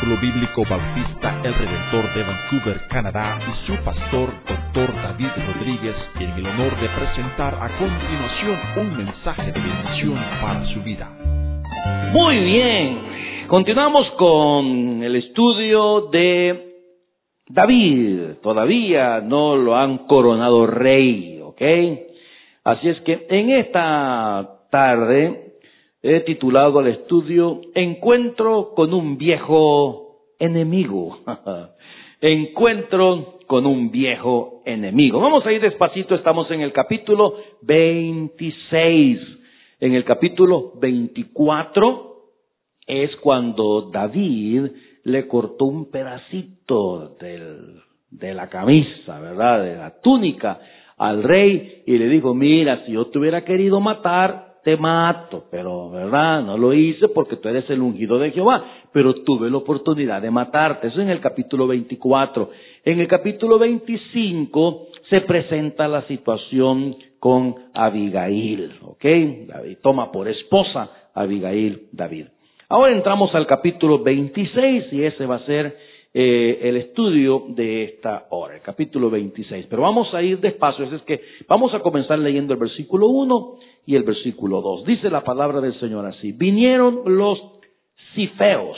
Pueblo Bíblico Bautista El Redentor de Vancouver, Canadá, y su pastor, Dr. David Rodríguez, en el honor de presentar a continuación un mensaje de bendición para su vida. Muy bien, continuamos con el estudio de David. Todavía no lo han coronado rey, ¿ok? Así es que en esta tarde he titulado al estudio Encuentro con un viejo enemigo. Encuentro con un viejo enemigo. Vamos a ir despacito, estamos en el capítulo 26. En el capítulo 24 es cuando David le cortó un pedacito de la camisa, ¿verdad? De la túnica al rey y le dijo, mira, si yo te hubiera querido matar, te mato, pero verdad, no lo hice porque tú eres el ungido de Jehová, pero tuve la oportunidad de matarte. Eso en el capítulo 24. En el capítulo 25 se presenta la situación con Abigail, ¿ok? David toma por esposa a Abigail David. Ahora entramos al capítulo 26 y ese va a ser el estudio de esta hora, el capítulo 26. Pero vamos a ir despacio, es que vamos a comenzar leyendo el versículo 1 y el versículo 2. Dice la palabra del Señor así: vinieron los cifeos.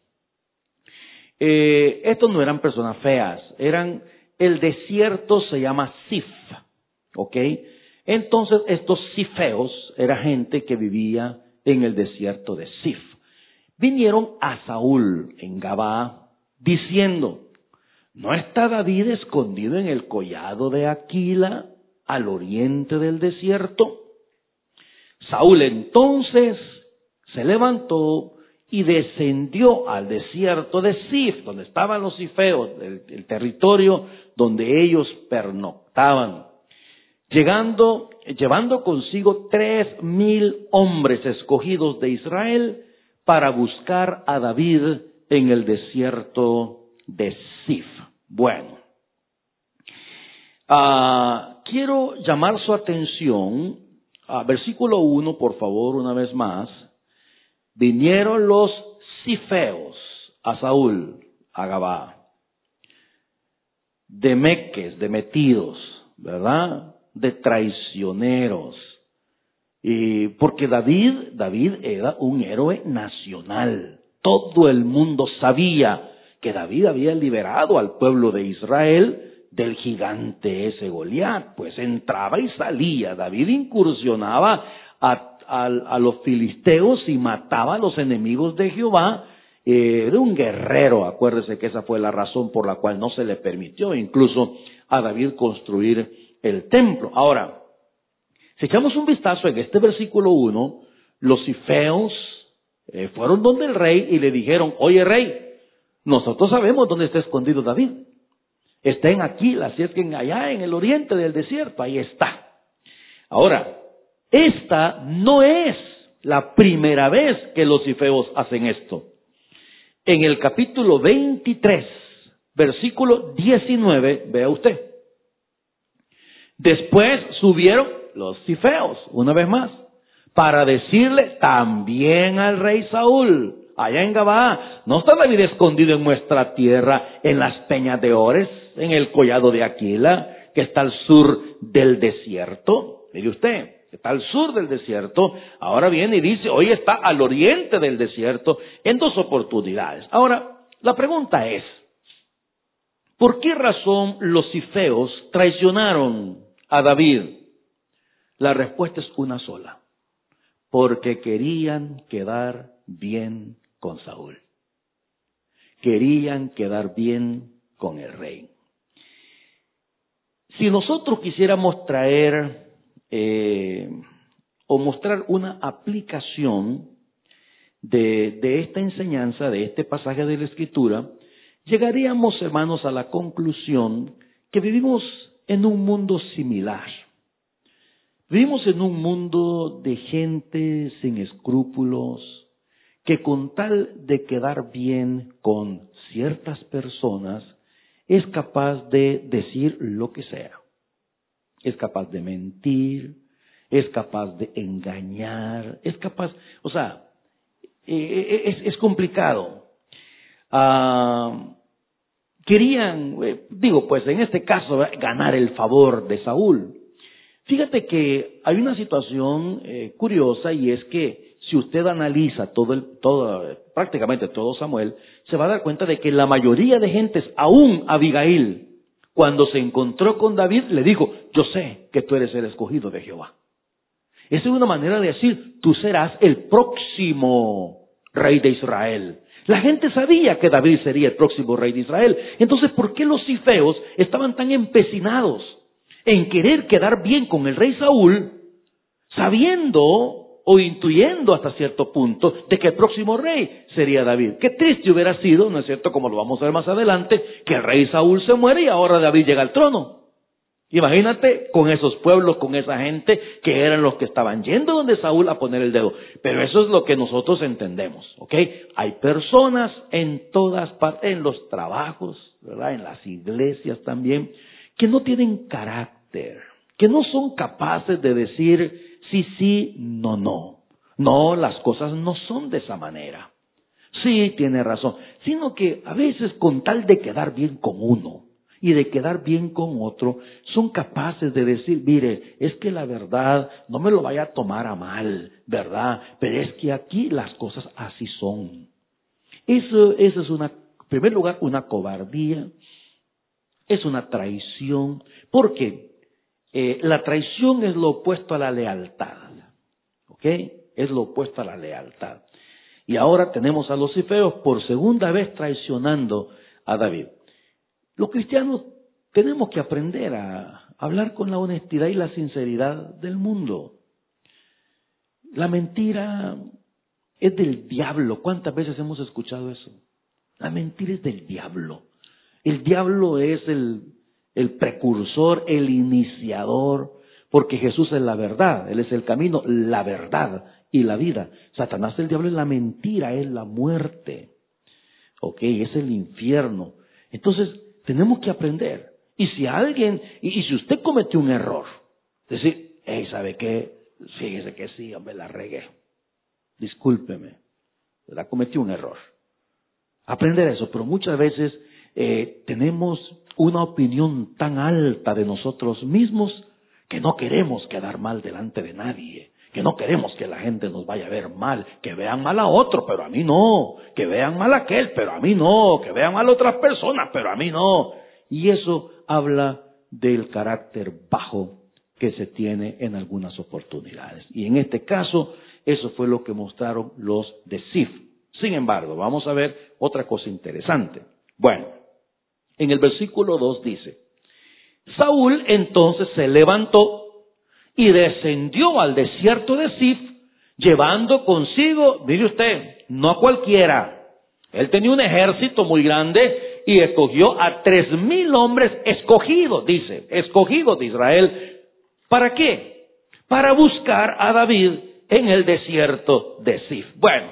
Estos no eran personas feas, el desierto se llama Sif, ¿ok? Entonces estos cifeos era gente que vivía en el desierto de Sif. Vinieron a Saúl en Gabaa diciendo, ¿no está David escondido en el collado de Aquila al oriente del desierto? Saúl entonces se levantó y descendió al desierto de Sif, donde estaban los cifeos, el territorio donde ellos pernoctaban, llevando consigo 3,000 hombres escogidos de Israel para buscar a David en el desierto de Sif. Bueno, quiero llamar su atención a versículo 1, por favor, una vez más. Vinieron los cifeos a Saúl, a Gabaa, de meques, de metidos, ¿verdad? De traicioneros. Y porque David era un héroe nacional. Todo el mundo sabía que David había liberado al pueblo de Israel del gigante ese Goliat. Pues entraba y salía. David incursionaba a los filisteos y mataba a los enemigos de Jehová. Era un guerrero. Acuérdese que esa fue la razón por la cual no se le permitió incluso a David construir el templo. Ahora, si echamos un vistazo en este versículo 1, los cifeos fueron donde el rey y le dijeron, oye rey, nosotros sabemos dónde está escondido David. Está en Aquila, así es que allá en el oriente del desierto, ahí está. Ahora, esta no es la primera vez que los cifeos hacen esto. En el capítulo 23, versículo 19, vea usted. Después subieron los cifeos, una vez más, para decirle también al rey Saúl, allá en Gabaa, ¿no está David escondido en nuestra tierra, en las peñas de Ores, en el collado de Aquila, que está al sur del desierto? Mire usted, está al sur del desierto, ahora viene y dice, hoy está al oriente del desierto, en 2 oportunidades. Ahora, la pregunta es, ¿por qué razón los cifeos traicionaron a David? La respuesta es una sola. Porque querían quedar bien con Saúl. Querían quedar bien con el rey. Si nosotros quisiéramos traer o mostrar una aplicación de esta enseñanza, de este pasaje de la Escritura, llegaríamos, hermanos, a la conclusión que vivimos en un mundo similar. Vivimos en un mundo de gente sin escrúpulos, que con tal de quedar bien con ciertas personas, es capaz de decir lo que sea. Es capaz de mentir, es capaz de engañar, es capaz, es complicado. querían, pues en este caso, ganar el favor de Saúl. Fíjate que hay una situación curiosa, y es que si usted analiza prácticamente todo Samuel, se va a dar cuenta de que la mayoría de gentes, aún Abigail, cuando se encontró con David, le dijo: yo sé que tú eres el escogido de Jehová. Esa es una manera de decir: tú serás el próximo rey de Israel. La gente sabía que David sería el próximo rey de Israel. Entonces, ¿por qué los cifeos estaban tan empecinados en querer quedar bien con el rey Saúl, sabiendo o intuyendo hasta cierto punto de que el próximo rey sería David? Qué triste hubiera sido, ¿no es cierto?, como lo vamos a ver más adelante, que el rey Saúl se muere y ahora David llega al trono. Imagínate con esos pueblos, con esa gente que eran los que estaban yendo donde Saúl a poner el dedo. Pero eso es lo que nosotros entendemos, ¿ok? Hay personas en todas partes, en los trabajos, ¿verdad?, en las iglesias también, que no tienen carácter, que no son capaces de decir sí, sí, no, no. No, las cosas no son de esa manera. Sí, tiene razón. Sino que a veces, con tal de quedar bien con uno y de quedar bien con otro, son capaces de decir: mire, es que la verdad, no me lo vaya a tomar a mal, ¿verdad?, pero es que aquí las cosas así son. Eso es en primer lugar, una cobardía, es una traición, porque la traición es lo opuesto a la lealtad, ¿ok? Es lo opuesto a la lealtad. Y ahora tenemos a los cifeos por segunda vez traicionando a David. Los cristianos tenemos que aprender a hablar con la honestidad y la sinceridad del mundo. La mentira es del diablo. ¿Cuántas veces hemos escuchado eso? La mentira es del diablo. El diablo es el precursor, el iniciador, porque Jesús es la verdad. Él es el camino, la verdad y la vida. Satanás, el diablo, es la mentira, es la muerte. Ok, es el infierno. Entonces, tenemos que aprender. Y si alguien, y si usted cometió un error, decir: hey, ¿sabe qué? Fíjese que sí, hombre, la regué. Discúlpeme, ¿verdad? Cometí un error. Aprender eso, pero muchas veces tenemos una opinión tan alta de nosotros mismos que no queremos quedar mal delante de nadie, que no queremos que la gente nos vaya a ver mal, que vean mal a otro, pero a mí no, que vean mal a aquel, pero a mí no, que vean mal a otras personas, pero a mí no. Y eso habla del carácter bajo que se tiene en algunas oportunidades. Y en este caso, eso fue lo que mostraron los de Zif. Sin embargo, vamos a ver otra cosa interesante. Bueno, en el versículo 2 dice: Saúl entonces se levantó y descendió al desierto de Zif, llevando consigo, mire usted, no a cualquiera. Él tenía un ejército muy grande y escogió a 3,000 hombres escogidos, dice, escogidos de Israel. ¿Para qué? Para buscar a David en el desierto de Zif. Bueno,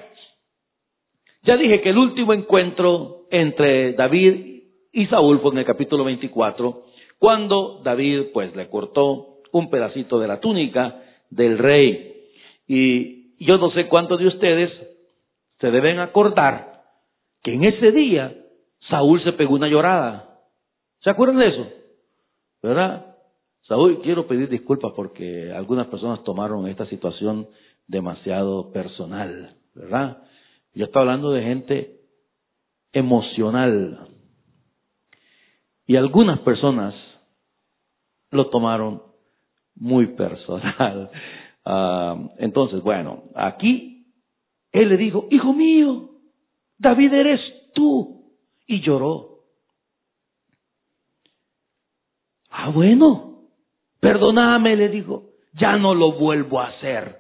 ya dije que el último encuentro entre David y Saúl fue en el capítulo 24, cuando David pues le cortó un pedacito de la túnica del rey. Y yo no sé cuántos de ustedes se deben acordar que en ese día Saúl se pegó una llorada. ¿Se acuerdan de eso? ¿Verdad? Saúl, quiero pedir disculpas porque algunas personas tomaron esta situación demasiado personal, ¿verdad? Yo estoy hablando de gente emocional. Y algunas personas lo tomaron muy personal. Entonces, bueno, aquí él le dijo: hijo mío, David eres tú. Y lloró. Bueno, perdóname, le dijo, ya no lo vuelvo a hacer.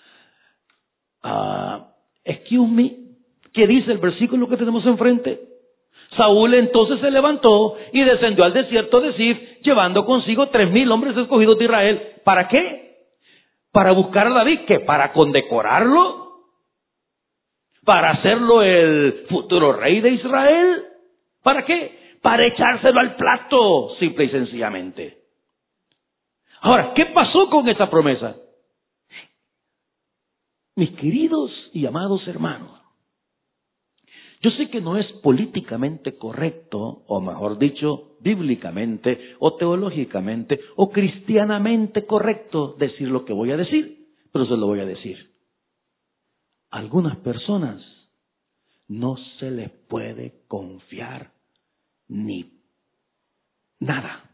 Excuse me, ¿qué dice el versículo que tenemos enfrente? Saúl entonces se levantó y descendió al desierto de Zif, llevando consigo 3,000 hombres escogidos de Israel. ¿Para qué? Para buscar a David. ¿Qué? ¿Para condecorarlo? ¿Para hacerlo el futuro rey de Israel? ¿Para qué? Para echárselo al plato, simple y sencillamente. Ahora, ¿qué pasó con esa promesa? Mis queridos y amados hermanos, Yo sé que no es políticamente correcto, o mejor dicho, bíblicamente, o teológicamente, o cristianamente correcto decir lo que voy a decir, pero se lo voy a decir. A algunas personas no se les puede confiar ni nada,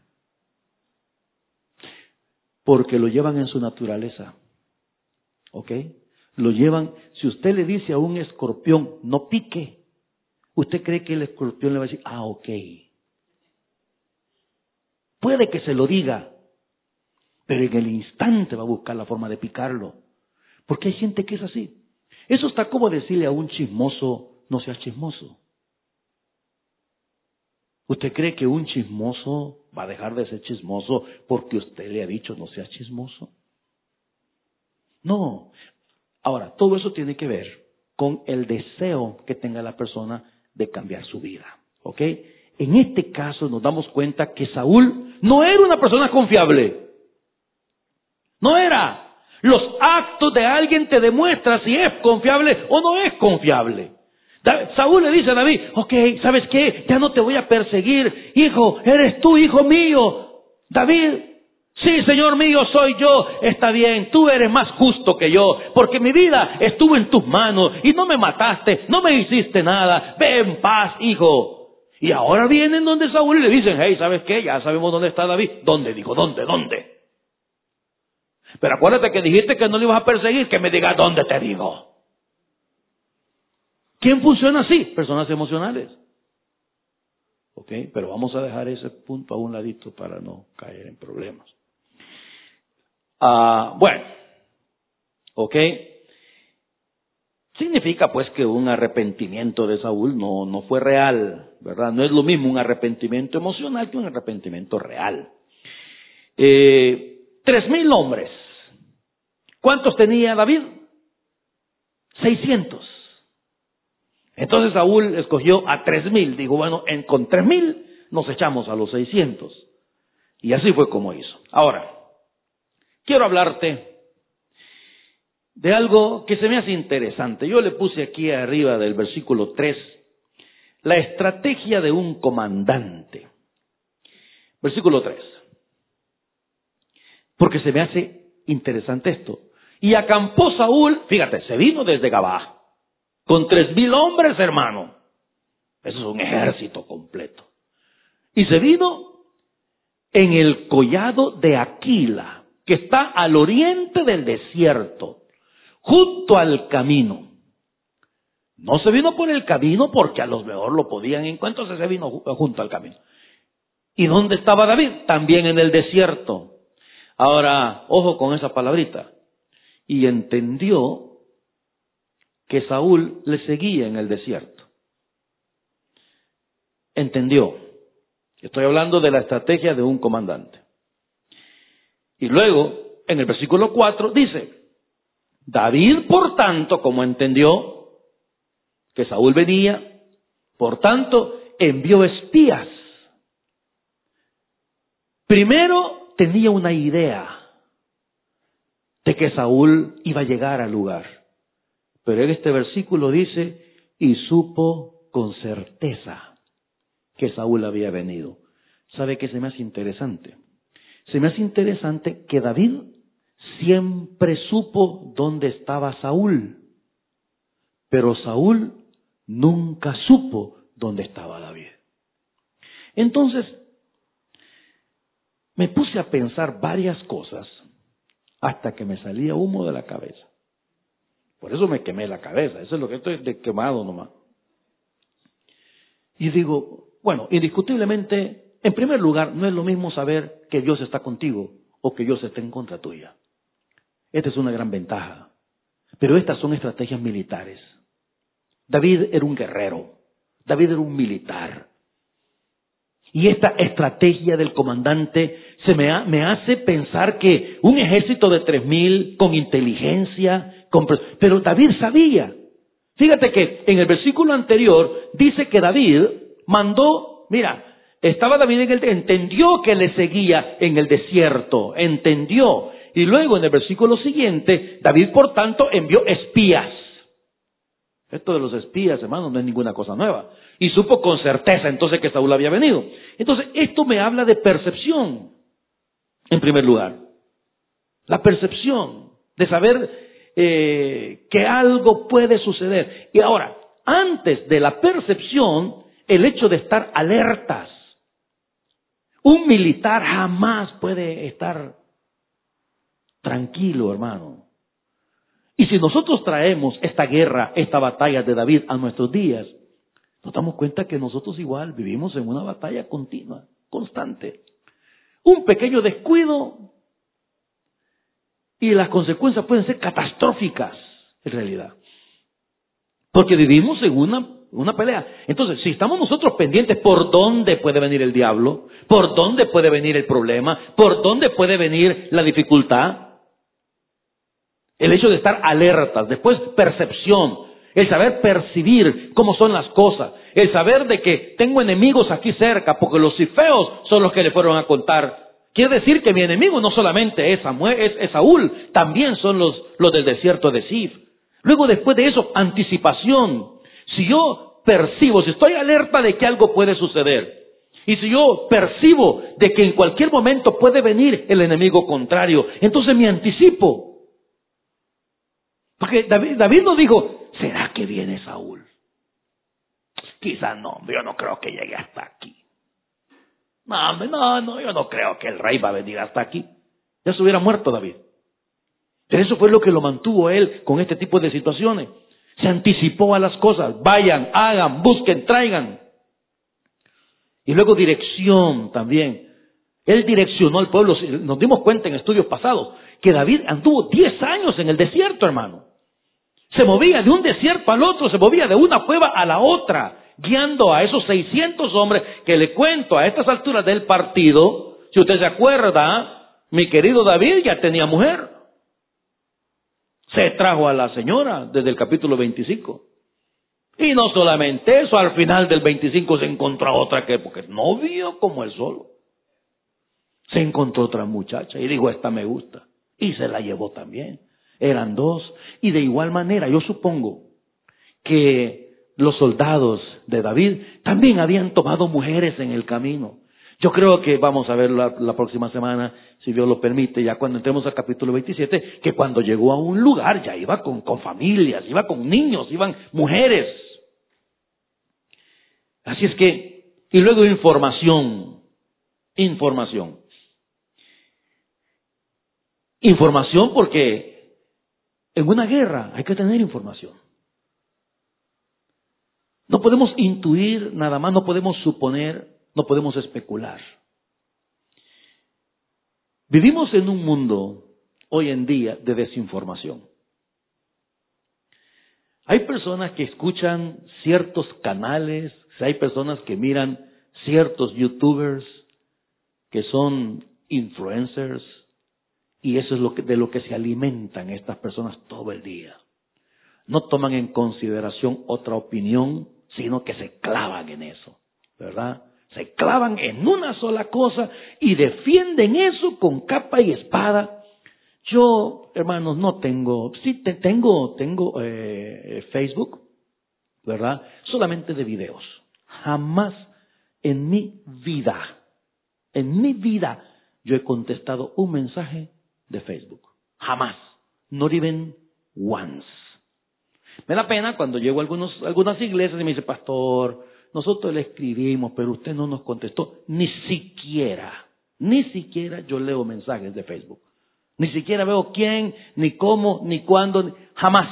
porque lo llevan en su naturaleza, ¿ok? Lo llevan, si usted le dice a un escorpión, no pique, ¿usted cree que el escorpión le va a decir, ok? Puede que se lo diga, pero en el instante va a buscar la forma de picarlo. Porque hay gente que es así. Eso está como decirle a un chismoso, no seas chismoso. ¿Usted cree que un chismoso va a dejar de ser chismoso porque usted le ha dicho no seas chismoso? No. Ahora, todo eso tiene que ver con el deseo que tenga la persona de cambiar su vida, ¿ok? En este caso nos damos cuenta que Saúl no era una persona confiable. No era. Los actos de alguien te demuestran si es confiable o no es confiable. Saúl le dice a David, ok, ¿sabes qué? Ya no te voy a perseguir. Hijo, eres tú, hijo mío. David, sí, Señor mío, soy yo. Está bien, tú eres más justo que yo, porque mi vida estuvo en tus manos y no me mataste, no me hiciste nada. Ve en paz, hijo. Y ahora vienen donde Saúl y le dicen, hey, ¿sabes qué? Ya sabemos dónde está David. ¿Dónde? Dijo, ¿dónde? Pero acuérdate que dijiste que no le ibas a perseguir, que me digas dónde te digo. ¿Quién funciona así? Personas emocionales. ¿Ok? Pero vamos a dejar ese punto a un ladito para no caer en problemas. Bueno. ¿Ok? Significa pues que un arrepentimiento de Saúl no fue real, ¿verdad? No es lo mismo un arrepentimiento emocional que un arrepentimiento real. 3,000 hombres. ¿Cuántos tenía David? 600. Entonces Saúl escogió a 3,000. Dijo, bueno, con 3,000 nos echamos a los 600. Y así fue como hizo. Ahora, quiero hablarte de algo que se me hace interesante. Yo le puse aquí arriba del versículo 3, la estrategia de un comandante. Versículo 3. Porque se me hace interesante esto. Y acampó Saúl, fíjate, se vino desde Gabá, con 3,000 hombres, hermano. Eso es un ejército completo. Y se vino en el collado de Aquila, que está al oriente del desierto, junto al camino. No se vino por el camino porque a lo mejor lo podían encontrar, entonces se vino junto al camino. ¿Y dónde estaba David? También en el desierto. Ahora, ojo con esa palabrita. Y entendió que Saúl le seguía en el desierto. Entendió. Estoy hablando de la estrategia de un comandante. Y luego, en el versículo 4, dice, David, por tanto, como entendió que Saúl venía, por tanto, envió espías. Primero tenía una idea de que Saúl iba a llegar al lugar. Pero en este versículo dice, y supo con certeza que Saúl había venido. ¿Sabe qué se me hace interesante? Se me hace interesante que David siempre supo dónde estaba Saúl, pero Saúl nunca supo dónde estaba David. Entonces, me puse a pensar varias cosas hasta que me salía humo de la cabeza. Por eso me quemé la cabeza, eso es lo que estoy de quemado nomás. Y digo, bueno, indiscutiblemente, en primer lugar, no es lo mismo saber que Dios está contigo o que Dios está en contra tuya. Esta es una gran ventaja. Pero estas son estrategias militares. David era un guerrero. David era un militar. Y esta estrategia del comandante me hace pensar que un ejército de 3,000 con inteligencia, pero David sabía. Fíjate que en el versículo anterior dice que David mandó, mira, estaba David entendió que le seguía en el desierto, entendió. Y luego en el versículo siguiente, David por tanto envió espías. Esto de los espías, hermanos, no es ninguna cosa nueva. Y supo con certeza entonces que Saúl había venido. Entonces, esto me habla de percepción, en primer lugar. La percepción de saber que algo puede suceder. Y ahora, antes de la percepción, el hecho de estar alertas. Un militar jamás puede estar tranquilo, hermano. Y si nosotros traemos esta guerra, esta batalla de David a nuestros días, nos damos cuenta que nosotros igual vivimos en una batalla continua, constante. Un pequeño descuido y las consecuencias pueden ser catastróficas, en realidad. Porque vivimos en una pelea. Entonces, si estamos nosotros pendientes por dónde puede venir el diablo, por dónde puede venir el problema, por dónde puede venir la dificultad, el hecho de estar alertas, después percepción, el saber percibir cómo son las cosas, el saber de que tengo enemigos aquí cerca, porque los cifeos son los que le fueron a contar. Quiere decir que mi enemigo no solamente es Saúl, también son los del desierto de Sif. Luego, después de eso, anticipación. Si yo percibo, si estoy alerta de que algo puede suceder, y si yo percibo de que en cualquier momento puede venir el enemigo contrario, entonces me anticipo. Porque David no dijo, ¿será que viene Saúl? Quizás no, yo no creo que llegue hasta aquí. No, yo no creo que el rey va a venir hasta aquí. Ya se hubiera muerto David. Pero eso fue lo que lo mantuvo él con este tipo de situaciones. Se anticipó a las cosas. Vayan, hagan, busquen, traigan. Y luego dirección también. Él direccionó al pueblo. Nos dimos cuenta en estudios pasados que David anduvo 10 años en el desierto, hermano. Se movía de un desierto al otro, se movía de una cueva a la otra, guiando a esos 600 hombres que le cuento a estas alturas del partido. Si usted se acuerda, mi querido David ya tenía mujer. Se trajo a la señora desde el capítulo 25. Y no solamente eso, al final del 25 se encontró a otra que, porque no vio como él solo. Se encontró otra muchacha y dijo, esta me gusta. Y se la llevó también. Eran 2. Y de igual manera, yo supongo que los soldados de David también habían tomado mujeres en el camino. Yo creo que vamos a ver la próxima semana, si Dios lo permite, ya cuando entremos al capítulo 27, que cuando llegó a un lugar ya iba con familias, iba con niños, iban mujeres. Así es que, y luego información. Información porque en una guerra hay que tener información. No podemos intuir nada más, no podemos suponer, no podemos especular. Vivimos en un mundo hoy en día de desinformación. Hay personas que escuchan ciertos canales, hay personas que miran ciertos youtubers que son influencers, y eso es de lo que se alimentan estas personas todo el día. No toman en consideración otra opinión, sino que se clavan en eso, ¿verdad? Se clavan en una sola cosa y defienden eso con capa y espada. Yo, hermanos, no tengo, tengo Facebook, ¿verdad? Solamente de videos. Jamás en mi vida, yo he contestado un mensaje de Facebook. Jamás. Not even once. Me da pena cuando llego a algunas iglesias y me dice, pastor, nosotros le escribimos, pero usted no nos contestó. Ni siquiera yo leo mensajes de Facebook. Ni siquiera veo quién, ni cómo, ni cuándo, jamás.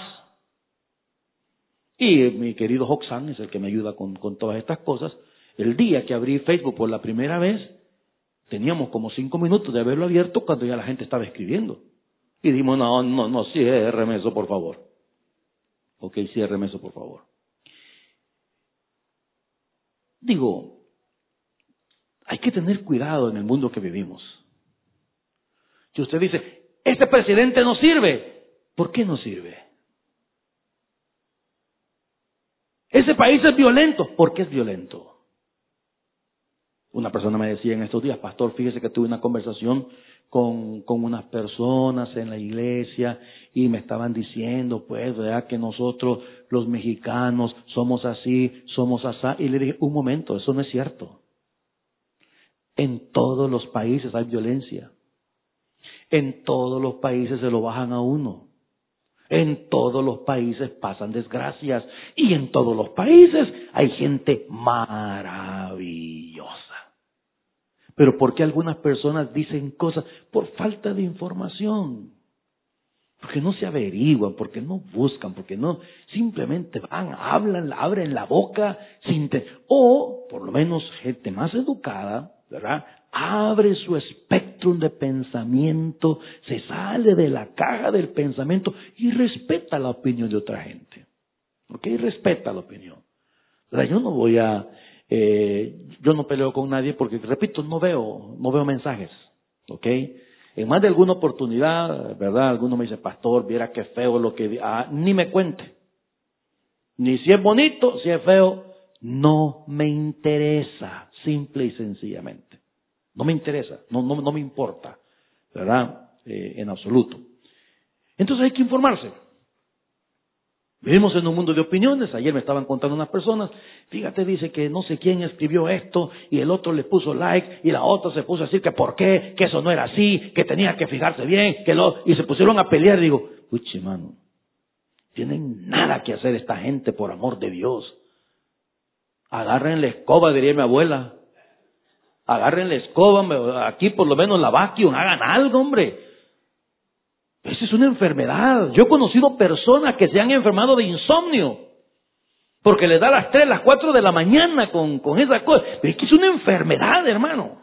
Y mi querido Hoxan es el que me ayuda con todas estas cosas. El día que abrí Facebook por la primera vez, teníamos como 5 minutos de haberlo abierto cuando ya la gente estaba escribiendo. Y dijimos, no, ciérreme eso, por favor. Ok, ciérreme eso, por favor. Digo, hay que tener cuidado en el mundo que vivimos. Si usted dice, este presidente no sirve, ¿por qué no sirve? Ese país es violento, ¿por qué es violento? Una persona me decía en estos días, pastor, fíjese que tuve una conversación con unas personas en la iglesia y me estaban diciendo, pues, ¿verdad? Que nosotros los mexicanos somos así, somos asá. Y le dije, un momento, eso no es cierto. En todos los países hay violencia. En todos los países se lo bajan a uno. En todos los países pasan desgracias. Y en todos los países hay gente maravillosa. Pero ¿por qué algunas personas dicen cosas? Por falta de información. Porque no se averiguan, porque no buscan, porque no, simplemente van, hablan, abren la boca, o por lo menos gente más educada, ¿verdad? Abre su espectrum de pensamiento, se sale de la caja del pensamiento y respeta la opinión de otra gente. ¿Ok? Respeta la opinión. ¿Verdad? Yo no voy a, yo no peleo con nadie porque, repito, no veo mensajes. ¿Ok? En más de alguna oportunidad, ¿verdad? Alguno me dice, pastor, viera qué feo lo que... ni me cuente. Ni si es bonito, si es feo, no me interesa, simple y sencillamente. No me interesa, no me importa, ¿verdad? En absoluto. Entonces hay que informarse. Vivimos en un mundo de opiniones. Ayer me estaban contando unas personas, fíjate, dice que no sé quién escribió esto y el otro le puso like y la otra se puso a decir que por qué, que eso no era así, que tenía que fijarse bien, y se pusieron a pelear. Digo, puche, mano, tienen nada que hacer esta gente, por amor de Dios. Agarren la escoba, diría mi abuela. Agarren la escoba, aquí por lo menos la vacuum, hagan algo, hombre. Esa es una enfermedad. Yo he conocido personas que se han enfermado de insomnio porque les da las 3, las 4 de la mañana con esa cosa. Pero es que es una enfermedad, hermano.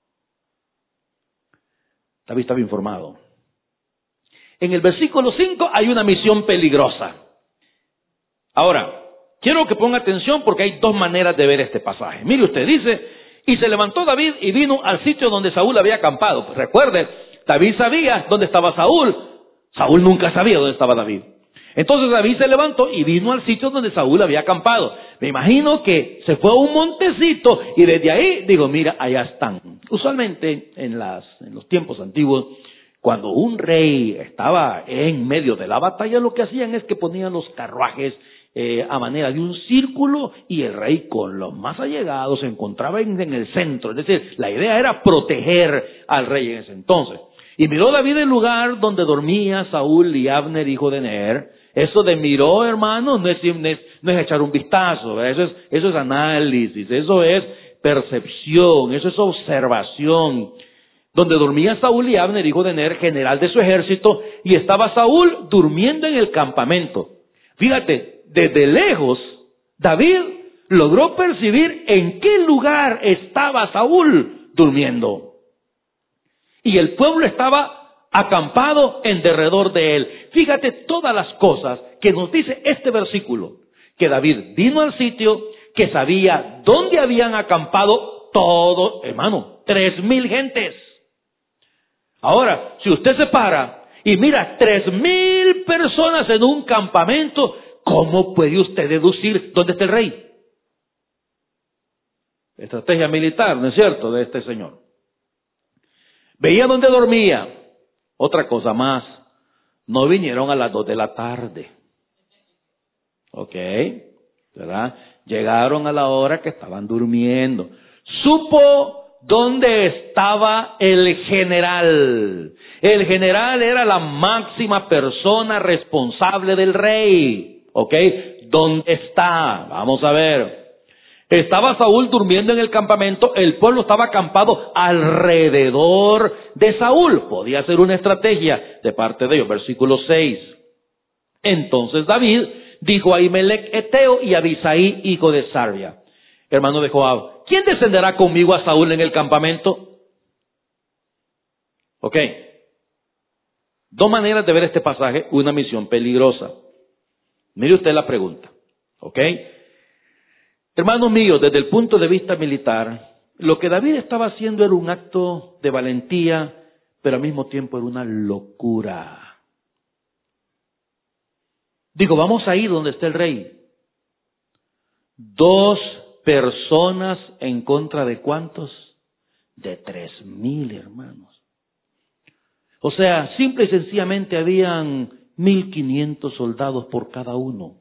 David estaba informado. En el versículo 5 hay una misión peligrosa. Ahora, quiero que ponga atención porque hay dos maneras de ver este pasaje. Mire usted, dice, y se levantó David y vino al sitio donde Saúl había acampado. Pues recuerde, David sabía dónde estaba Saúl. Saúl nunca sabía dónde estaba David. Entonces David se levantó y vino al sitio donde Saúl había acampado. Me imagino que se fue a un montecito y desde ahí, digo, mira, allá están. Usualmente en los tiempos antiguos, cuando un rey estaba en medio de la batalla, lo que hacían es que ponían los carruajes a manera de un círculo y el rey con los más allegados se encontraba en el centro. Es decir, la idea era proteger al rey en ese entonces. Y miró David el lugar donde dormía Saúl y Abner, hijo de Ner. Eso de miró, hermano, no es echar un vistazo, ¿verdad? Eso es análisis, eso es percepción, eso es observación. Donde dormía Saúl y Abner, hijo de Ner, general de su ejército, y estaba Saúl durmiendo en el campamento. Fíjate, desde lejos, David logró percibir en qué lugar estaba Saúl durmiendo. Y el pueblo estaba acampado en derredor de él. Fíjate todas las cosas que nos dice este versículo. Que David vino al sitio, que sabía dónde habían acampado todos, hermano, 3,000 gentes. Ahora, si usted se para y mira 3,000 personas en un campamento, ¿cómo puede usted deducir dónde está el rey? Estrategia militar, ¿no es cierto?, de este señor. Veía dónde dormía. Otra cosa más, no vinieron a las 2 de la tarde. ¿Ok? ¿Verdad? Llegaron a la hora que estaban durmiendo. Supo dónde estaba el general. El general era la máxima persona responsable del rey. ¿Ok? ¿Dónde está? Vamos a ver. Estaba Saúl durmiendo en el campamento, el pueblo estaba acampado alrededor de Saúl. Podía ser una estrategia de parte de ellos. Versículo 6. Entonces David dijo a Ahimelech Eteo y a Abisai, hijo de Sarbia, hermano de Joab, ¿quién descenderá conmigo a Saúl en el campamento? Ok. Dos maneras de ver este pasaje, una misión peligrosa. Mire usted la pregunta. Ok. Hermanos míos, desde el punto de vista militar, lo que David estaba haciendo era un acto de valentía, pero al mismo tiempo era una locura. Digo, vamos a ir donde está el rey. 2 personas en contra de ¿cuántos? De 3,000 hermanos. O sea, simple y sencillamente habían 1,500 soldados por cada uno.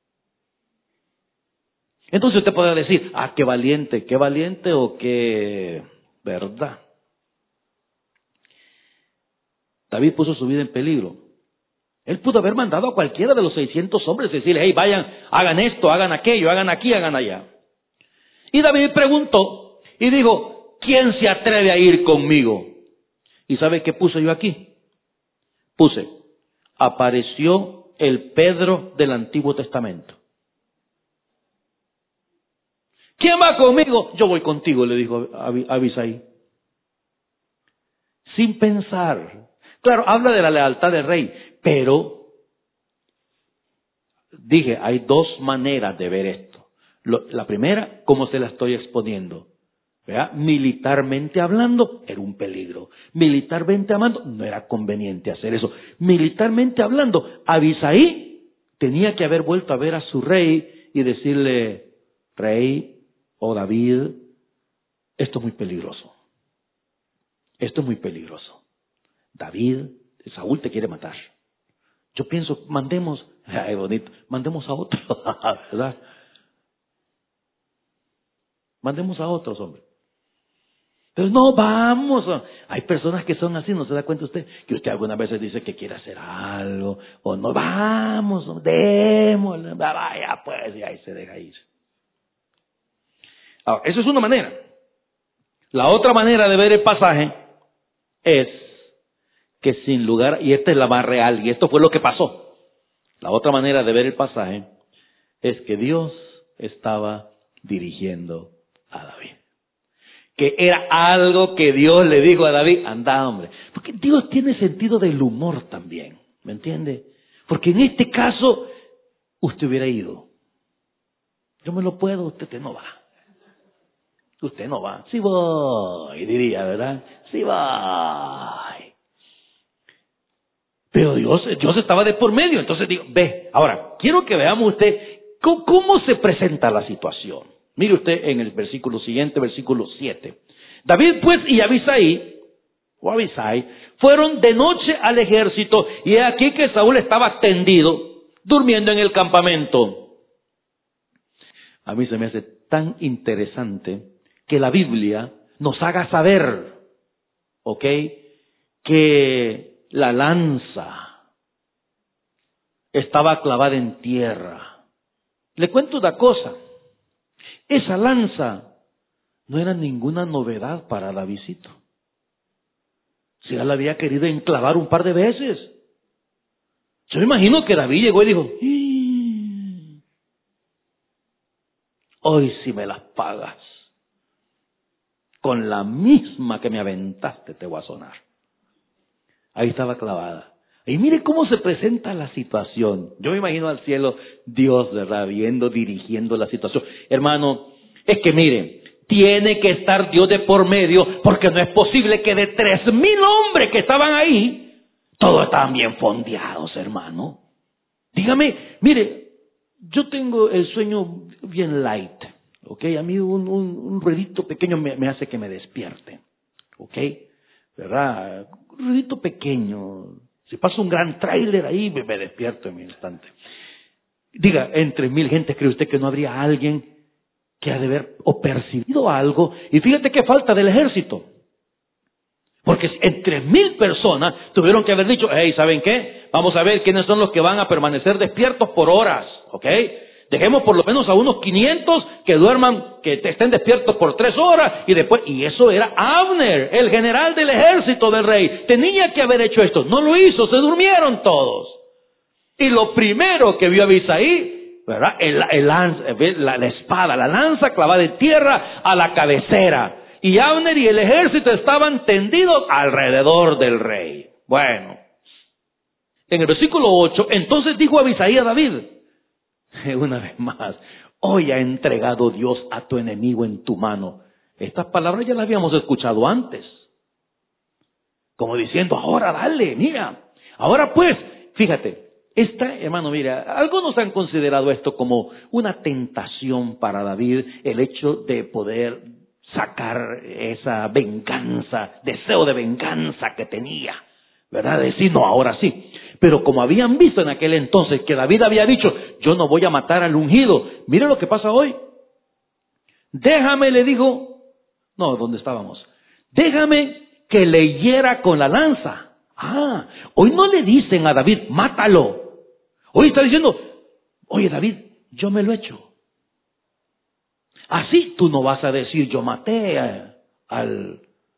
Entonces usted podrá decir, qué valiente o qué verdad. David puso su vida en peligro. Él pudo haber mandado a cualquiera de los 600 hombres y decirle, hey, vayan, hagan esto, hagan aquello, hagan aquí, hagan allá. Y David preguntó y dijo, ¿quién se atreve a ir conmigo? ¿Y sabe qué puse yo aquí? Puse, apareció el Pedro del Antiguo Testamento. ¿Quién va conmigo? Yo voy contigo, le dijo Abisai. Sin pensar. Claro, habla de la lealtad del rey, pero dije, hay dos maneras de ver esto. La primera, como se la estoy exponiendo. ¿Verdad? Militarmente hablando, era un peligro. Militarmente hablando, no era conveniente hacer eso. Militarmente hablando, Abisai tenía que haber vuelto a ver a su rey y decirle, rey o David, esto es muy peligroso. Esto es muy peligroso. David, Saúl te quiere matar. Yo pienso, mandemos a otro, ¿verdad? Mandemos a otros, hombre. Pero no, vamos. Hay personas que son así, ¿no se da cuenta usted? Que usted algunas veces dice que quiere hacer algo, o no, vamos, démosle, vaya pues, y ahí se deja ir. Ahora, eso es una manera. La otra manera de ver el pasaje es que sin lugar, y esta es la más real, y esto fue lo que pasó. La otra manera de ver el pasaje es que Dios estaba dirigiendo a David. Que era algo que Dios le dijo a David, anda hombre. Porque Dios tiene sentido del humor también, ¿me entiende? Porque en este caso, usted hubiera ido. Yo me lo puedo, usted no va. Usted no va. Sí voy, diría, ¿verdad? Sí voy. Pero Dios estaba de por medio, entonces digo, ve. Ahora, quiero que veamos usted cómo se presenta la situación. Mire usted en el versículo siguiente, versículo 7. David pues y Abisai fueron de noche al ejército, y he aquí que Saúl estaba tendido, durmiendo en el campamento. A mí se me hace tan interesante que la Biblia nos haga saber, ¿ok?, que la lanza estaba clavada en tierra. Le cuento una cosa. Esa lanza no era ninguna novedad para Davidcito. Si él la había querido enclavar un par de veces. Yo me imagino que David llegó y dijo, hoy si me las pagas, con la misma que me aventaste te voy a sonar. Ahí estaba clavada. Y mire cómo se presenta la situación. Yo me imagino al cielo Dios, ¿verdad?, viendo, dirigiendo la situación. Hermano, es que mire, tiene que estar Dios de por medio, porque no es posible que de 3,000 hombres que estaban ahí, todos estaban bien fondeados, hermano. Dígame, mire, yo tengo el sueño bien light, ¿ok? A mí un ruidito pequeño me hace que me despierte, ¿ok? ¿Verdad? Un ruidito pequeño. Si pasa un gran tráiler ahí, me despierto en un instante. Diga, entre 1,000 gentes, ¿cree usted que no habría alguien que ha de haber o percibido algo? Y fíjate qué falta del ejército. Porque entre 1,000 personas tuvieron que haber dicho, hey, ¿saben qué? Vamos a ver quiénes son los que van a permanecer despiertos por horas, ¿ok? Dejemos por lo menos a unos 500 que duerman, que estén despiertos por 3 horas, y después, y eso era Abner, el general del ejército del rey. Tenía que haber hecho esto, no lo hizo, se durmieron todos. Y lo primero que vio Abisai, ¿verdad?, la espada, la lanza clavada en tierra a la cabecera. Y Abner y el ejército estaban tendidos alrededor del rey. Bueno, en el versículo 8, entonces dijo Abisai a David, una vez más, hoy ha entregado Dios a tu enemigo en tu mano. Estas palabras ya las habíamos escuchado antes. Como diciendo, ahora dale, mira. Ahora pues, fíjate, hermano, mira, algunos han considerado esto como una tentación para David, el hecho de poder sacar esa venganza, deseo de venganza que tenía, ¿verdad? Decir, no, ahora sí. Pero como habían visto en aquel entonces que David había dicho, yo no voy a matar al ungido. Mire lo que pasa hoy. Déjame, le dijo, no, ¿dónde estábamos? Déjame que le hiera con la lanza. Hoy no le dicen a David, mátalo. Hoy está diciendo, oye David, yo me lo he hecho. Así tú no vas a decir, yo maté al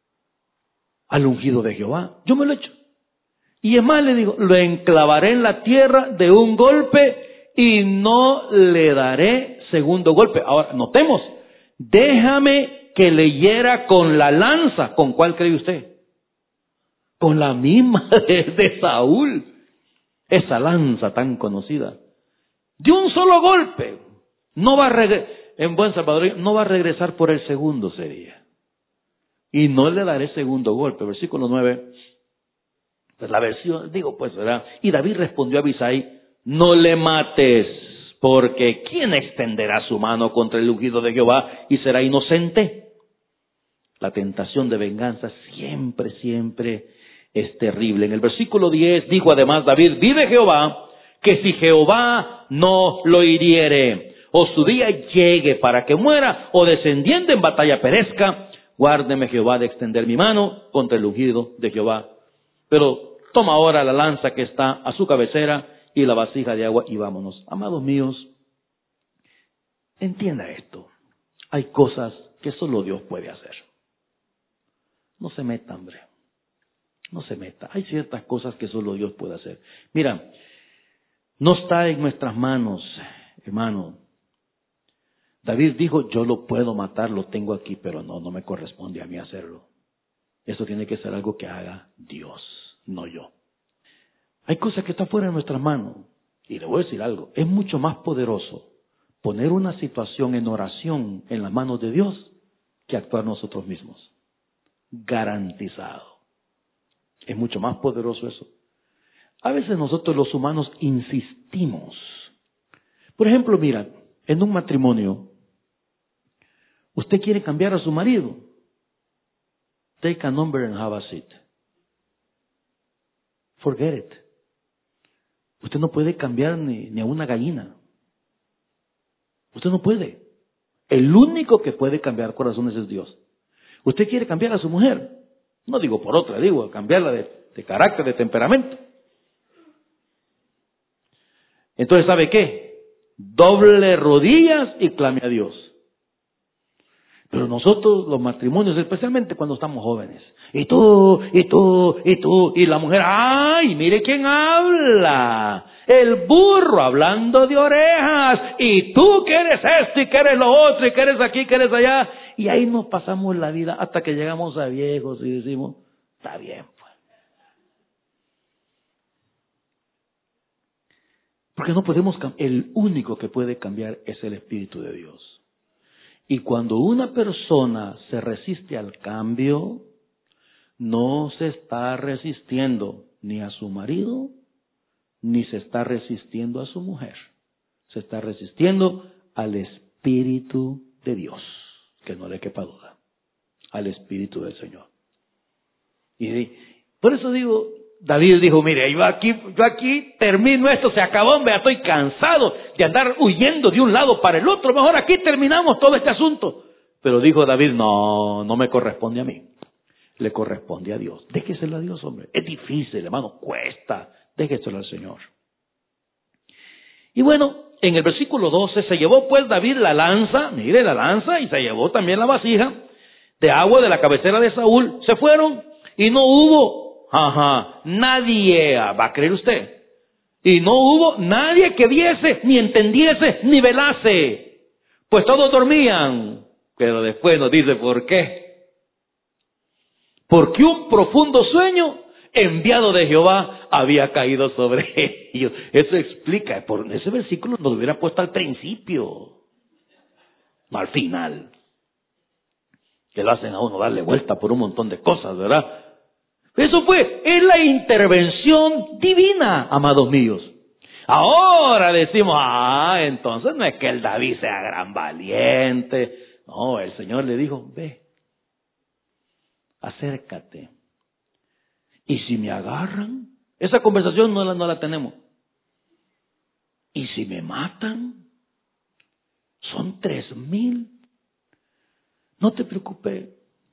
ungido de Jehová. Yo me lo he hecho. Y es más, le digo, lo enclavaré en la tierra de un golpe y no le daré segundo golpe. Ahora, notemos, déjame que le hiera con la lanza. ¿Con cuál cree usted? Con la misma de Saúl. Esa lanza tan conocida. De un solo golpe. No va a en buen salvadoreño, no va a regresar por el segundo sería. Y no le daré segundo golpe. Versículo 9. Pues la versión, ¿verdad? Y David respondió a Abisai, no le mates, porque ¿quién extenderá su mano contra el ungido de Jehová y será inocente? La tentación de venganza siempre es terrible. En el versículo 10 dijo además David, vive Jehová, que si Jehová no lo hiriere, o su día llegue para que muera, o descendiendo en batalla perezca, guárdeme Jehová de extender mi mano contra el ungido de Jehová. Pero toma ahora la lanza que está a su cabecera y la vasija de agua y vámonos. Amados míos, entienda esto. Hay cosas que solo Dios puede hacer. No se meta, hombre. No se meta. Hay ciertas cosas que solo Dios puede hacer. Mira, no está en nuestras manos, hermano. David dijo, yo lo puedo matar, lo tengo aquí, pero no me corresponde a mí hacerlo. Eso tiene que ser algo que haga Dios, no yo. Hay cosas que están fuera de nuestras manos. Y le voy a decir algo, es mucho más poderoso poner una situación en oración en las manos de Dios que actuar nosotros mismos. Garantizado. Es mucho más poderoso eso. A veces nosotros los humanos insistimos. Por ejemplo, mira, en un matrimonio, usted quiere cambiar a su marido. Take a number and have a seat. Forget it. Usted no puede cambiar ni a una gallina. Usted no puede. El único que puede cambiar corazones es Dios. Usted quiere cambiar a su mujer. No digo por otra, digo cambiarla de carácter, de temperamento. Entonces, ¿sabe qué? Doble rodillas y clame a Dios. Pero nosotros, los matrimonios, especialmente cuando estamos jóvenes, y tú, y la mujer, ¡ay, mire quién habla! El burro hablando de orejas, y tú que eres esto, y que eres lo otro, y que eres aquí, que eres allá, y ahí nos pasamos la vida hasta que llegamos a viejos y decimos, está bien, pues. Porque no podemos cambiar, el único que puede cambiar es el Espíritu de Dios. Y cuando una persona se resiste al cambio, no se está resistiendo ni a su marido, ni se está resistiendo a su mujer. Se está resistiendo al Espíritu de Dios, que no le quepa duda, al Espíritu del Señor. Y por eso digo, David dijo, mire, yo aquí termino esto, se acabó, hombre, estoy cansado de andar huyendo de un lado para el otro, mejor aquí terminamos todo este asunto. Pero dijo David, no me corresponde a mí, le corresponde a Dios. Déjeselo a Dios, hombre, es difícil, hermano, cuesta, déjeselo al Señor. Y bueno, en el versículo 12, se llevó pues David la lanza, mire la lanza, y se llevó también la vasija de agua de la cabecera de Saúl. Se fueron y no hubo nadie, va a creer usted. Y no hubo nadie que viese, ni entendiese, ni velase. Pues todos dormían. Pero después nos dice por qué. Porque un profundo sueño enviado de Jehová había caído sobre ellos. Eso explica, por ese versículo nos hubiera puesto al principio, no al final. Que lo hacen a uno darle vuelta por un montón de cosas, ¿verdad? Eso es la intervención divina, amados míos. Ahora decimos, entonces no es que el David sea gran valiente. No, el Señor le dijo, ve, acércate. ¿Y si me agarran? Esa conversación no la tenemos. ¿Y si me matan? Son 3,000. No te preocupes.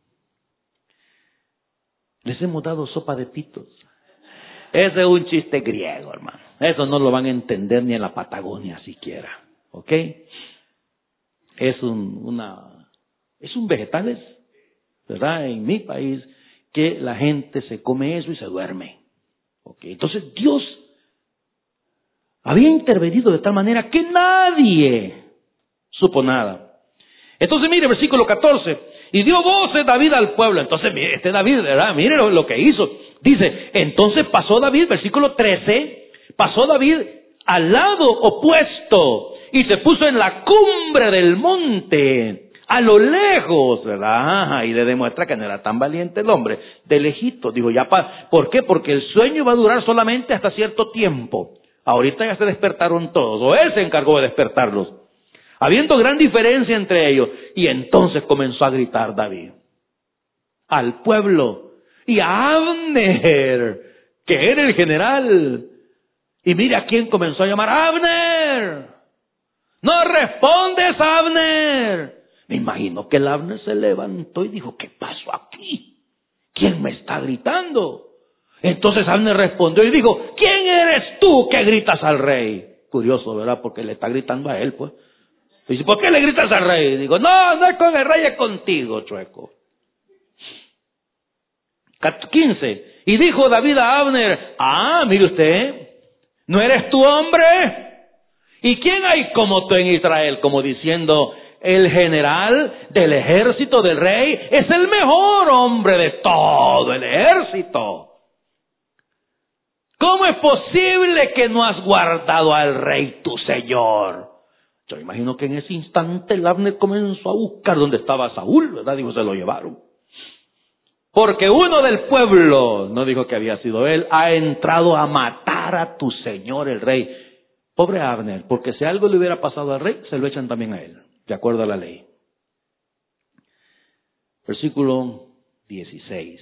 Les hemos dado sopa de pitos. Ese es un chiste griego, hermano. Eso no lo van a entender ni en la Patagonia siquiera. ¿Ok? Es un vegetales, ¿verdad? En mi país, que la gente se come eso y se duerme. ¿Ok? Entonces Dios había intervenido de tal manera que nadie supo nada. Entonces mire, versículo 14. Y dio voces David al pueblo. Entonces, mire, David, ¿verdad? Mire lo que hizo. Dice, entonces pasó David, versículo 13, pasó David al lado opuesto y se puso en la cumbre del monte, a lo lejos, ¿verdad? Y le demuestra que no era tan valiente el hombre. De lejito, dijo, ¿por qué? Porque el sueño va a durar solamente hasta cierto tiempo. Ahorita ya se despertaron todos, o él se encargó de despertarlos. Habiendo gran diferencia entre ellos. Y entonces comenzó a gritar David al pueblo y a Abner, que era el general. Y mira a quién comenzó a llamar: Abner, no respondes, Abner. Me imagino que el Abner se levantó y dijo: ¿qué pasó aquí? ¿Quién me está gritando? Entonces Abner respondió y dijo: ¿quién eres tú que gritas al rey? Curioso, ¿verdad? Porque le está gritando a él, pues. Dice: ¿por qué le gritas al rey? Digo: no es con el rey, es contigo, chueco. 15. Y dijo David a Abner: mire usted, ¿no eres tu hombre? ¿Y quién hay como tú en Israel? Como diciendo, el general del ejército del rey es el mejor hombre de todo el ejército. ¿Cómo es posible que no has guardado al rey tu señor? Yo imagino que en ese instante el Abner comenzó a buscar dónde estaba Saúl, ¿verdad? Dijo: se lo llevaron. Porque uno del pueblo, no dijo que había sido él, ha entrado a matar a tu señor el rey. Pobre Abner, porque si algo le hubiera pasado al rey, se lo echan también a él, de acuerdo a la ley. Versículo 16.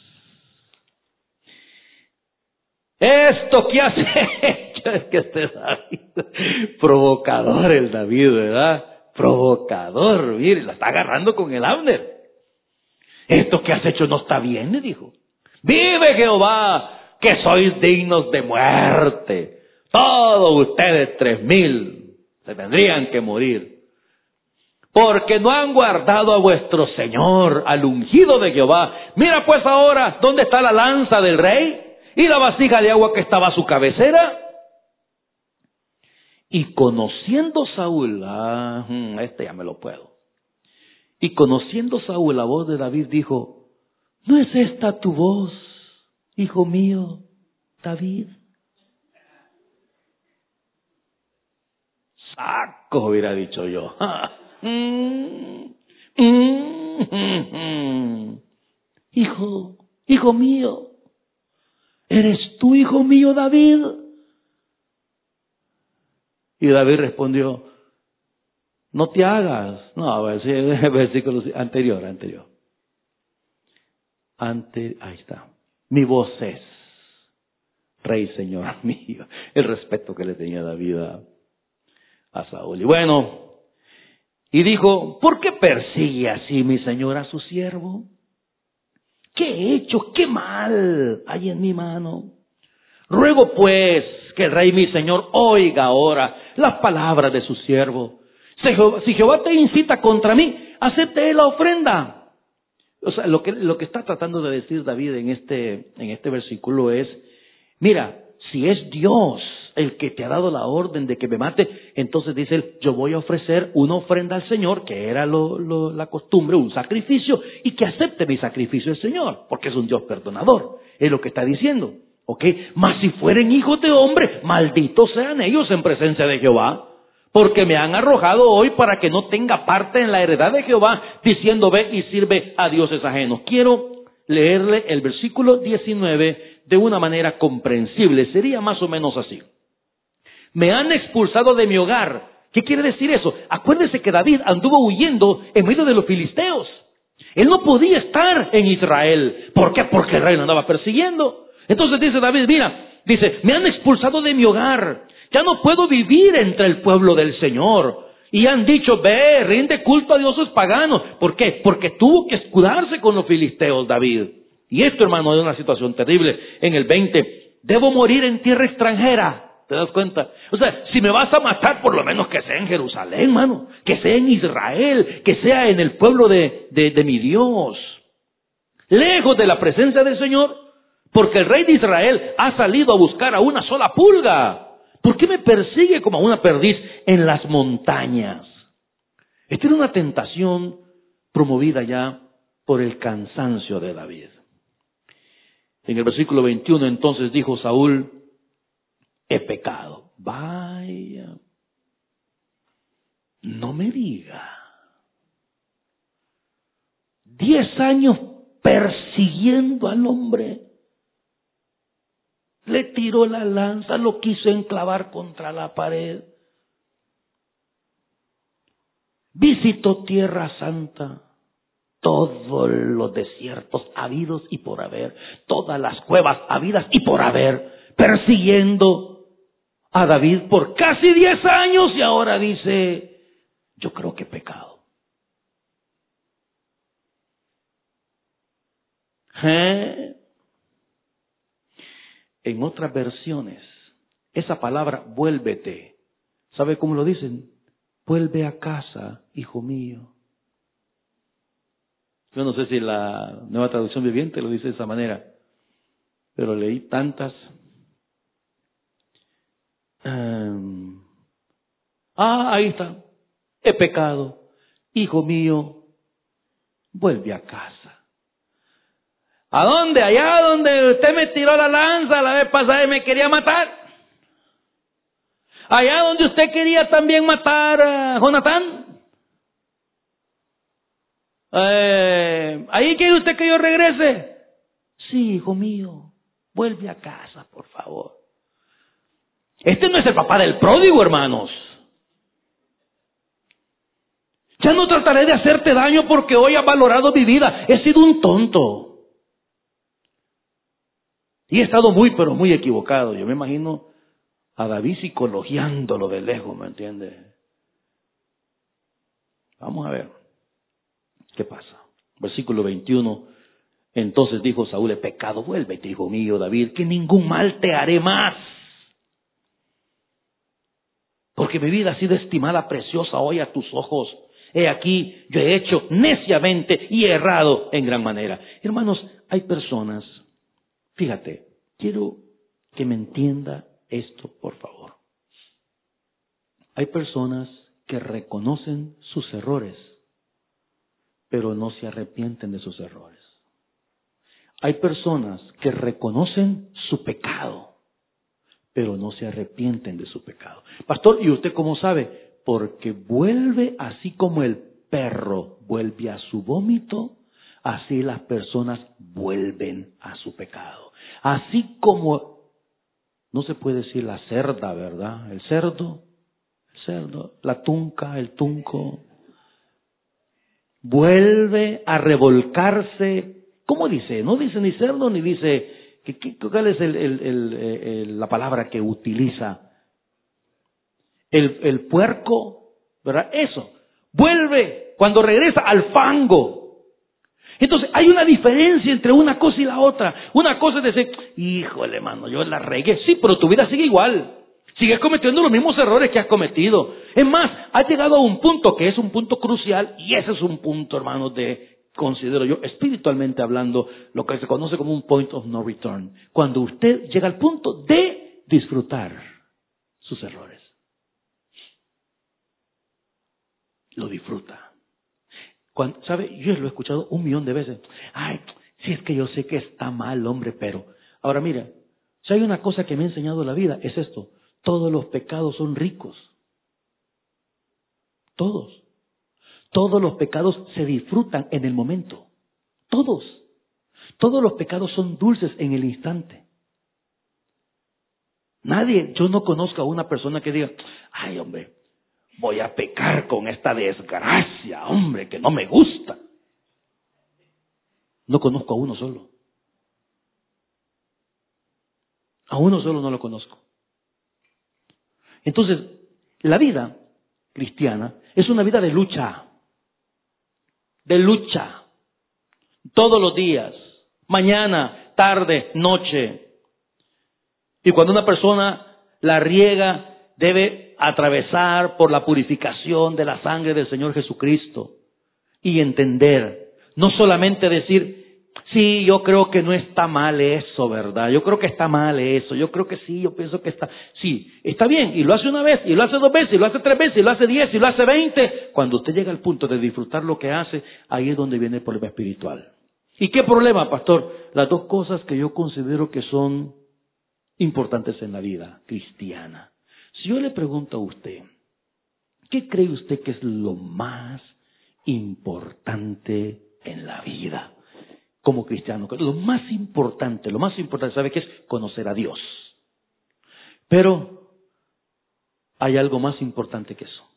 Esto que hace es que este David, provocador el David, ¿verdad? Provocador, mire, la está agarrando con el Abner. Esto que has hecho no está bien, le dijo. Vive Jehová, que sois dignos de muerte. Todos ustedes 3,000 se tendrían que morir. Porque no han guardado a vuestro Señor, al ungido de Jehová. Mira pues ahora, ¿dónde está la lanza del rey? Y la vasija de agua que estaba a su cabecera. Y conociendo Saúl, ya me lo puedo. Y conociendo Saúl la voz de David, dijo: ¿no es esta tu voz, hijo mío, David? Saco, hubiera dicho yo. Hijo mío, ¿eres tú, hijo mío, David? Y David respondió: no te hagas. No, a ver, el versículo anterior. Ahí está. Mi voz es: Rey, Señor mío. El respeto que le tenía David a Saúl. Y bueno, y dijo: ¿por qué persigue así mi señor a su siervo? ¿Qué he hecho? ¿Qué mal hay en mi mano? Ruego pues que el rey mi señor oiga ahora las palabras de su siervo. Si Jehová te incita contra mí, acepte la ofrenda. O sea, lo que está tratando de decir David en este versículo es: mira, si es Dios el que te ha dado la orden de que me mate, entonces dice él: yo voy a ofrecer una ofrenda al Señor, que era la costumbre, un sacrificio, y que acepte mi sacrificio el Señor, porque es un Dios perdonador. Es lo que está diciendo. ¿Ok? Mas si fueren hijos de hombre, malditos sean ellos en presencia de Jehová, porque me han arrojado hoy para que no tenga parte en la heredad de Jehová, diciendo: ve y sirve a dioses ajenos. Quiero leerle el versículo 19 de una manera comprensible. Sería más o menos así: me han expulsado de mi hogar. ¿Qué quiere decir eso? Acuérdese que David anduvo huyendo en medio de los filisteos. Él no podía estar en Israel. ¿Por qué? Porque el rey lo andaba persiguiendo. Entonces dice David, mira, dice, me han expulsado de mi hogar. Ya no puedo vivir entre el pueblo del Señor. Y han dicho, ve, rinde culto a dioses paganos. ¿Por qué? Porque tuvo que escudarse con los filisteos, David. Y esto, hermano, es una situación terrible. En el 20, debo morir en tierra extranjera. ¿Te das cuenta? O sea, si me vas a matar, por lo menos que sea en Jerusalén, hermano. Que sea en Israel, que sea en el pueblo de mi Dios. Lejos de la presencia del Señor, porque el rey de Israel ha salido a buscar a una sola pulga. ¿Por qué me persigue como a una perdiz en las montañas? Esta era una tentación promovida ya por el cansancio de David. En el versículo 21, entonces dijo Saúl, he pecado. Vaya, no me diga. 10 años persiguiendo al hombre. Le tiró la lanza, lo quiso enclavar contra la pared. Visitó Tierra Santa, todos los desiertos habidos y por haber, todas las cuevas habidas y por haber, persiguiendo a David por casi 10 años y ahora dice, yo creo que he pecado. En otras versiones, esa palabra vuélvete, ¿sabe cómo lo dicen? Vuelve a casa, hijo mío. Yo no sé si la Nueva Traducción Viviente lo dice de esa manera, pero leí tantas. Ahí está. He pecado, hijo mío, vuelve a casa. ¿A dónde? Allá donde usted me tiró la lanza la vez pasada y me quería matar. Allá donde usted quería también matar a Jonatán. ¿Ahí quiere usted que yo regrese? Sí, hijo mío, vuelve a casa, por favor. Este no es el papá del pródigo, hermanos. Ya no trataré de hacerte daño porque hoy has valorado mi vida. He sido un tonto. Y he estado muy, pero muy equivocado. Yo me imagino a David psicologiándolo de lejos, ¿me entiende? Vamos a ver qué pasa. Versículo 21. Entonces dijo Saúl, he pecado, vuélvete, hijo mío, David, que ningún mal te haré más. Porque mi vida ha sido estimada preciosa hoy a tus ojos. He aquí, yo he hecho neciamente y he errado en gran manera. Hermanos, hay personas, fíjate, quiero que me entienda esto, por favor. Hay personas que reconocen sus errores, pero no se arrepienten de sus errores. Hay personas que reconocen su pecado, pero no se arrepienten de su pecado. Pastor, ¿y usted cómo sabe? Porque vuelve así como el perro vuelve a su vómito, así las personas vuelven a su pecado. Así como, no se puede decir la cerda, ¿verdad? El cerdo, la tunca, el tunco, vuelve a revolcarse. ¿Cómo dice? No dice ni cerdo ni dice, ¿cuál es la palabra que utiliza? El puerco, ¿verdad? Eso, vuelve cuando regresa al fango. Entonces, hay una diferencia entre una cosa y la otra. Una cosa es decir, híjole, hermano, yo la regué. Sí, pero tu vida sigue igual. Sigues cometiendo los mismos errores que has cometido. Es más, has llegado a un punto que es un punto crucial, y ese es un punto, hermanos, considero yo, espiritualmente hablando, lo que se conoce como un point of no return. Cuando usted llega al punto de disfrutar sus errores. Lo disfruta. ¿Sabe? Yo lo he escuchado 1,000,000 de veces. Ay, si es que yo sé que está mal, hombre, pero... Ahora mira, si hay una cosa que me ha enseñado la vida, es esto. Todos los pecados son ricos. Todos. Todos los pecados se disfrutan en el momento. Todos. Todos los pecados son dulces en el instante. Yo no conozco a una persona que diga, ay, hombre, voy a pecar con esta desgracia, hombre, que no me gusta. No conozco a uno solo. A uno solo no lo conozco. Entonces, la vida cristiana es una vida de lucha. De lucha. Todos los días. Mañana, tarde, noche. Y cuando una persona la riega, debe atravesar por la purificación de la sangre del Señor Jesucristo. Y entender. No solamente decir, sí, yo creo que no está mal eso, ¿verdad? Yo creo que está mal eso. Yo creo que sí, yo pienso que está... Sí, está bien. Y lo hace una vez, y lo hace 2 veces, y lo hace 3 veces, y lo hace 10, y lo hace 20. Cuando usted llega al punto de disfrutar lo que hace, ahí es donde viene el problema espiritual. ¿Y qué problema, pastor? Las 2 cosas que yo considero que son importantes en la vida cristiana. Si yo le pregunto a usted, ¿qué cree usted que es lo más importante en la vida como cristiano? Lo más importante, ¿sabe qué es? Conocer a Dios. Pero hay algo más importante que eso.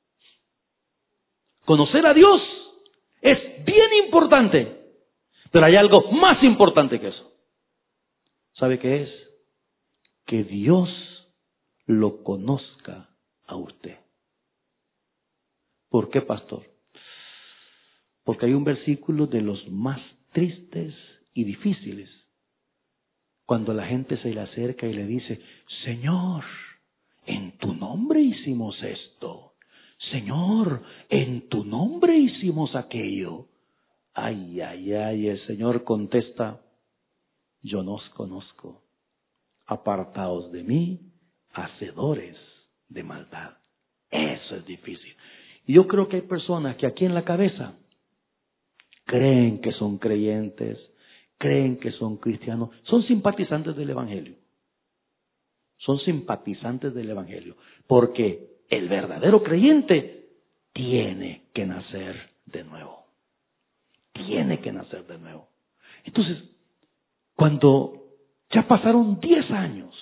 Conocer a Dios es bien importante, pero hay algo más importante que eso. ¿Sabe qué es? Que Dios lo conozca a usted. ¿Por qué, pastor? Porque hay un versículo de los más tristes y difíciles, cuando la gente se le acerca y le dice, Señor, en tu nombre hicimos esto. Señor, en tu nombre hicimos aquello. Ay, ay, ay, el Señor contesta, yo no os conozco. Apartaos de mí, hacedores de maldad. Eso es difícil. Y yo creo que hay personas que aquí en la cabeza creen que son creyentes, creen que son cristianos, son simpatizantes del Evangelio. Son simpatizantes del Evangelio. Porque el verdadero creyente tiene que nacer de nuevo. Tiene que nacer de nuevo. Entonces, cuando ya pasaron 10 años,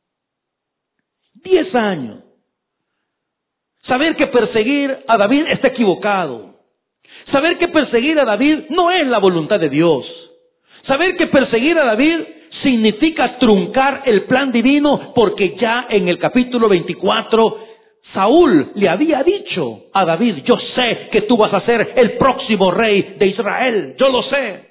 10 años, saber que perseguir a David está equivocado. Saber que perseguir a David no es la voluntad de Dios. Saber que perseguir a David significa truncar el plan divino, porque ya en el capítulo 24, Saúl le había dicho a David, yo sé que tú vas a ser el próximo rey de Israel, yo lo sé.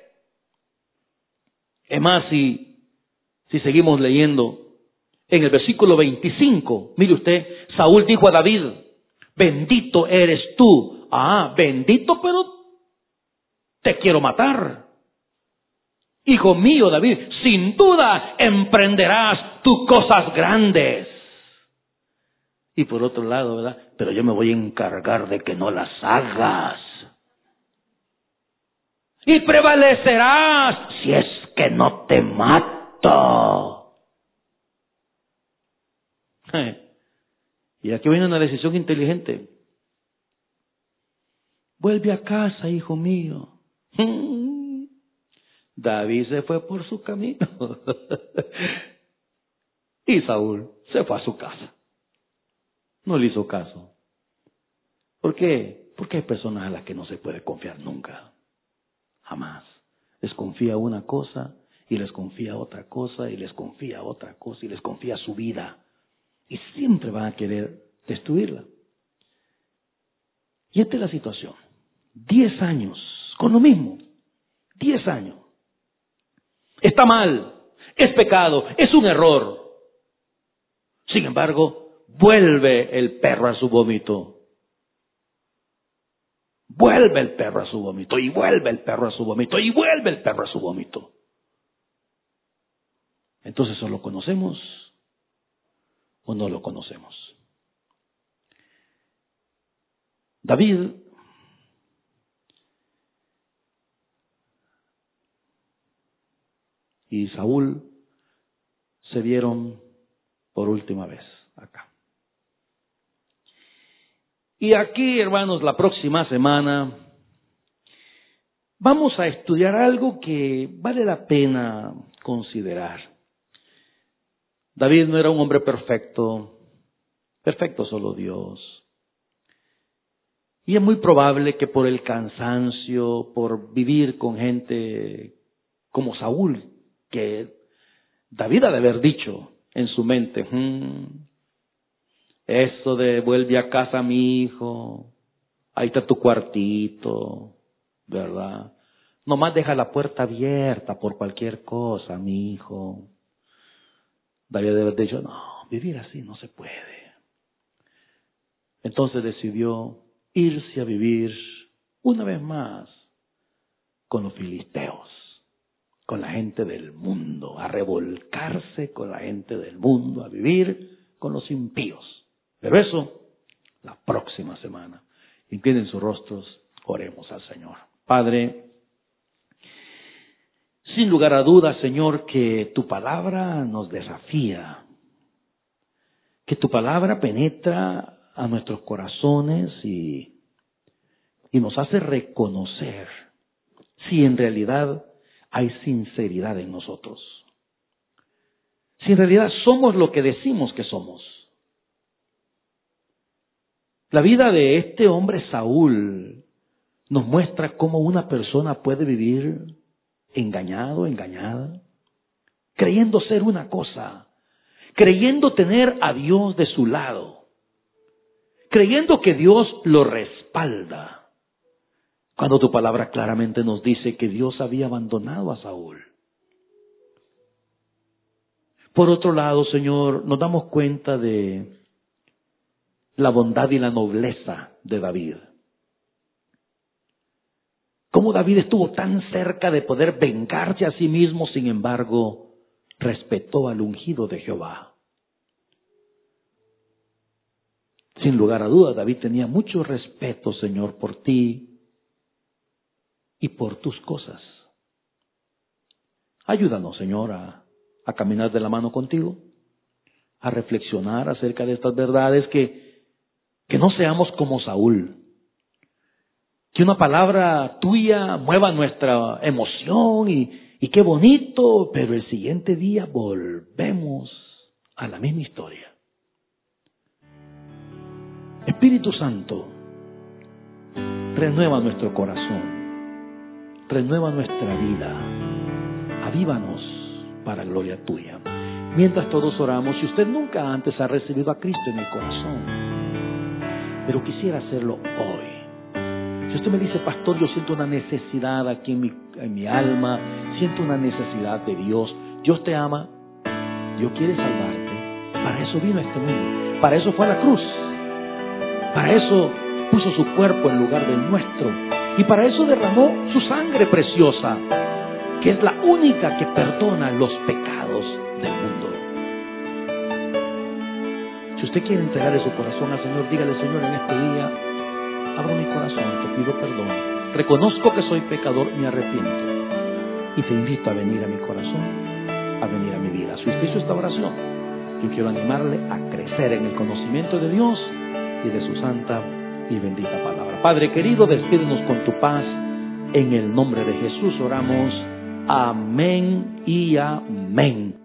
Es más, si seguimos leyendo, en el versículo 25, mire usted, Saúl dijo a David, bendito eres tú. Ah, bendito, pero te quiero matar. Hijo mío, David, sin duda emprenderás tú cosas grandes. Y por otro lado, ¿verdad? Pero yo me voy a encargar de que no las hagas. Y prevalecerás si es que no te mato. Y aquí viene una decisión inteligente. Vuelve a casa, hijo mío. David se fue por su camino. Y Saúl se fue a su casa. No le hizo caso. ¿Por qué? Porque hay personas a las que no se puede confiar nunca. Jamás. Les confía una cosa y les confía otra cosa y les confía otra cosa y les confía su vida. Y siempre van a querer destruirla. Y esta es la situación. 10 años con lo mismo. 10 años. Está mal, es pecado, es un error. Sin embargo, vuelve el perro a su vómito. Vuelve el perro a su vómito, y vuelve el perro a su vómito, y vuelve el perro a su vómito. Entonces, ¿o lo conocemos o no lo conocemos? David y Saúl se vieron por última vez acá. Y aquí, hermanos, la próxima semana vamos a estudiar algo que vale la pena considerar. David no era un hombre perfecto, perfecto solo Dios. Y es muy probable que por el cansancio, por vivir con gente como Saúl, que David ha de haber dicho en su mente, eso de vuelve a casa mi hijo, ahí está tu cuartito, ¿verdad? Nomás deja la puerta abierta por cualquier cosa, mi hijo. David debe haber dicho, no, vivir así no se puede. Entonces decidió irse a vivir una vez más con los filisteos, con la gente del mundo, a revolcarse con la gente del mundo, a vivir con los impíos. Pero eso, la próxima semana. Inclinen sus rostros, oremos al Señor. Padre, sin lugar a dudas, Señor, que tu palabra nos desafía, que tu palabra penetra a nuestros corazones y nos hace reconocer si en realidad hay sinceridad en nosotros. Si en realidad somos lo que decimos que somos. La vida de este hombre Saúl nos muestra cómo una persona puede vivir engañado, engañada, creyendo ser una cosa, creyendo tener a Dios de su lado, creyendo que Dios lo respalda, cuando tu palabra claramente nos dice que Dios había abandonado a Saúl. Por otro lado, Señor, nos damos cuenta de la bondad y la nobleza de David. Cómo David estuvo tan cerca de poder vengarse a sí mismo, sin embargo, respetó al ungido de Jehová. Sin lugar a dudas, David tenía mucho respeto, Señor, por ti y por tus cosas. Ayúdanos, Señor, a caminar de la mano contigo, a reflexionar acerca de estas verdades, que no seamos como Saúl. Que una palabra tuya mueva nuestra emoción y qué bonito, pero el siguiente día volvemos a la misma historia. Espíritu Santo, renueva nuestro corazón, renueva nuestra vida, avívanos para gloria tuya. Mientras todos oramos, si usted nunca antes ha recibido a Cristo en el corazón, pero quisiera hacerlo hoy. Si usted me dice, pastor, yo siento una necesidad aquí en mi alma, siento una necesidad de Dios. Dios te ama, Dios quiere salvarte. Para eso vino a este mundo, para eso fue a la cruz, para eso puso su cuerpo en lugar del nuestro y para eso derramó su sangre preciosa, que es la única que perdona los pecados del mundo. Si usted quiere entregarle su corazón al Señor, dígale, Señor, en este día abro mi corazón, te pido perdón, reconozco que soy pecador, me arrepiento y te invito a venir a mi corazón, a venir a mi vida. Si usted hizo esta oración, yo quiero animarle a crecer en el conocimiento de Dios y de su santa y bendita palabra. Padre querido, despídenos con tu paz. En el nombre de Jesús oramos. Amén y amén.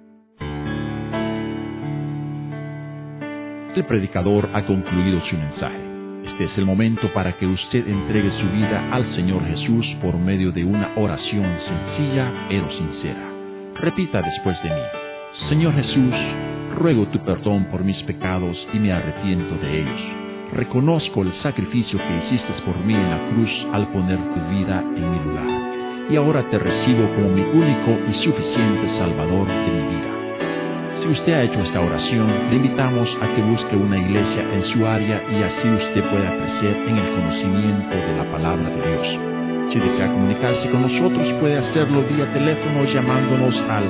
El predicador ha concluido su mensaje. Este es el momento para que usted entregue su vida al Señor Jesús por medio de una oración sencilla pero sincera. Repita después de mí: Señor Jesús, ruego tu perdón por mis pecados y me arrepiento de ellos. Reconozco el sacrificio que hiciste por mí en la cruz al poner tu vida en mi lugar. Y ahora te recibo como mi único y suficiente Salvador de mi vida. Si usted ha hecho esta oración, le invitamos a que busque una iglesia en su área y así usted pueda crecer en el conocimiento de la palabra de Dios. Si desea comunicarse con nosotros, puede hacerlo vía teléfono llamándonos al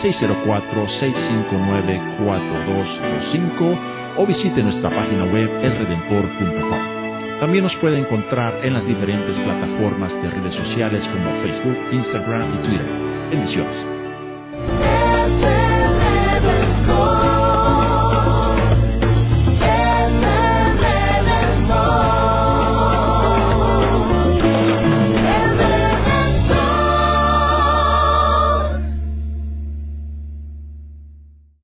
604-659-4225 o visite nuestra página web elredentor.com. También nos puede encontrar en las diferentes plataformas de redes sociales como Facebook, Instagram y Twitter. Bendiciones.